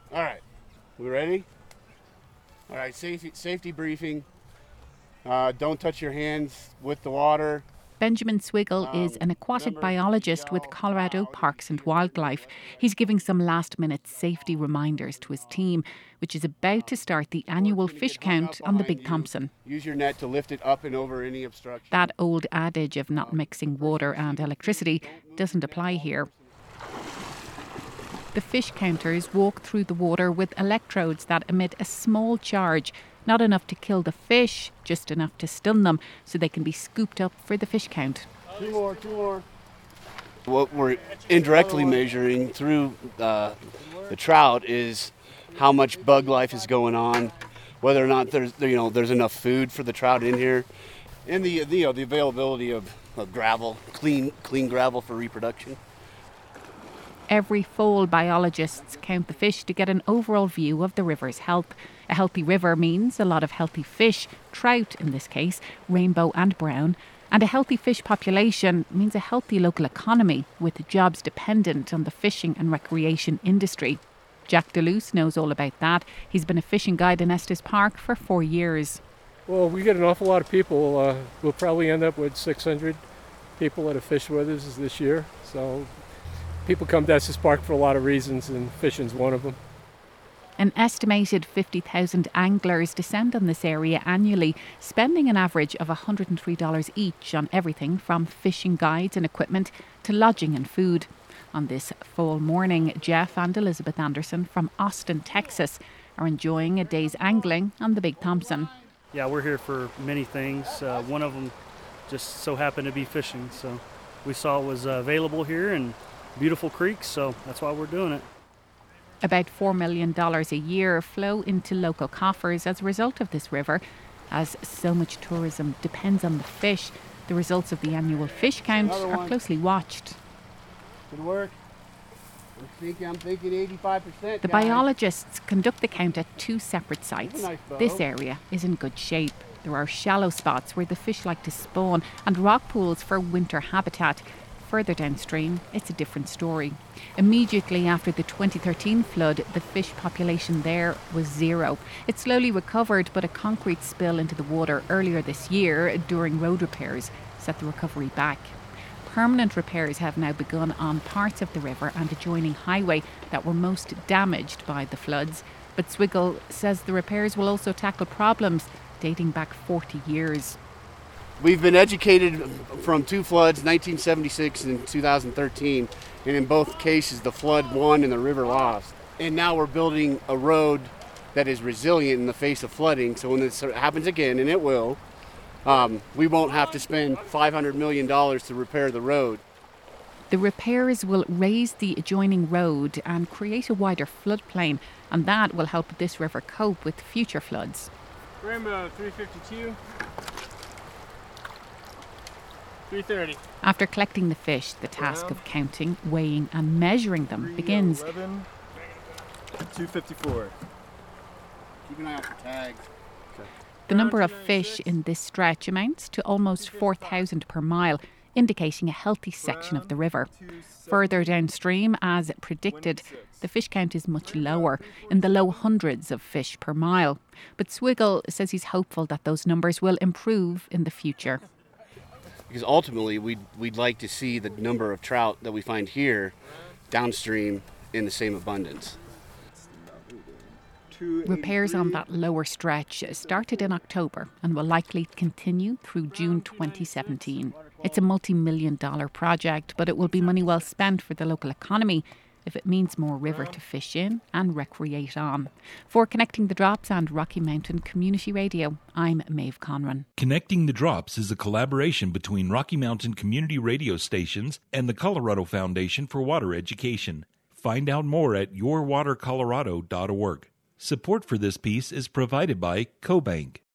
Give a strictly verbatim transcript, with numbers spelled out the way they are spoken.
All right, we ready? All right, safety, safety briefing. Uh, don't touch your hands with the water. Benjamin Swiggle um, is an aquatic biologist with Colorado Parks and Wildlife. He's giving some last-minute safety reminders to his team, which is about to start the annual fish count on the Big Thompson. Use your net to lift it up and over any obstruction. That old adage of not mixing water and electricity doesn't apply here. The fish counters walk through the water with electrodes that emit a small charge, not enough to kill the fish, just enough to stun them so they can be scooped up for the fish count. Two more, two more. What we're indirectly measuring through uh, the trout is how much bug life is going on, whether or not there's you know there's enough food for the trout in here, and the the, you know, the availability of, of gravel, clean clean gravel for reproduction. Every fall, biologists count the fish to get an overall view of the river's health. A healthy river means a lot of healthy fish, trout in this case, rainbow and brown. And a healthy fish population means a healthy local economy with jobs dependent on the fishing and recreation industry. Jack DeLuce knows all about that. He's been a fishing guide in Estes Park for four years. Well, we get an awful lot of people. Uh, we'll probably end up with six hundred people that have fished with us this year. So people come to Estes Park for a lot of reasons, and fishing's one of them. An estimated fifty thousand anglers descend on this area annually, spending an average of one hundred three dollars each on everything from fishing guides and equipment to lodging and food. On this fall morning, Jeff and Elizabeth Anderson from Austin, Texas, are enjoying a day's angling on the Big Thompson. Yeah, we're here for many things. Uh, one of them just so happened to be fishing, so we saw it was uh, available here and beautiful creeks, so that's why we're doing it. About four million dollars a year flow into local coffers as a result of this river. As so much tourism depends on the fish, the results of the annual fish count are closely watched. Good work. I'm thinking, I'm thinking eighty-five percent. The biologists conduct the count at two separate sites. Nice this area is in good shape. There are shallow spots where the fish like to spawn and rock pools for winter habitat. Further downstream, it's a different story. Immediately after the twenty thirteen flood, the fish population there was zero. It slowly recovered, but a concrete spill into the water earlier this year during road repairs set the recovery back. Permanent repairs have now begun on parts of the river and adjoining highway that were most damaged by the floods. But Swiggle says the repairs will also tackle problems dating back forty years. We've been educated from two floods, nineteen seventy-six and two thousand thirteen, and in both cases the flood won and the river lost. And now we're building a road that is resilient in the face of flooding, so when this happens again, and it will, um, we won't have to spend five hundred million dollars to repair the road. The repairs will raise the adjoining road and create a wider floodplain, and that will help this river cope with future floods. Rainbow three fifty-two. three thirty. After collecting the fish, the task of counting, weighing and measuring them begins. two fifty-four. Keep an eye out for tags. Okay. The number of fish in this stretch amounts to almost four thousand per mile, indicating a healthy section of the river. Further downstream, as predicted, the fish count is much lower, in the low hundreds of fish per mile. But Swiggle says he's hopeful that those numbers will improve in the future. Because ultimately, we'd, we'd like to see the number of trout that we find here downstream in the same abundance. Repairs on that lower stretch started in October and will likely continue through June twenty seventeen. It's a multi-million dollar project, but it will be money well spent for the local economy if it means more river to fish in and recreate on. For Connecting the Drops and Rocky Mountain Community Radio, I'm Maeve Conran. Connecting the Drops is a collaboration between Rocky Mountain Community Radio stations and the Colorado Foundation for Water Education. Find out more at your water colorado dot org. Support for this piece is provided by CoBank.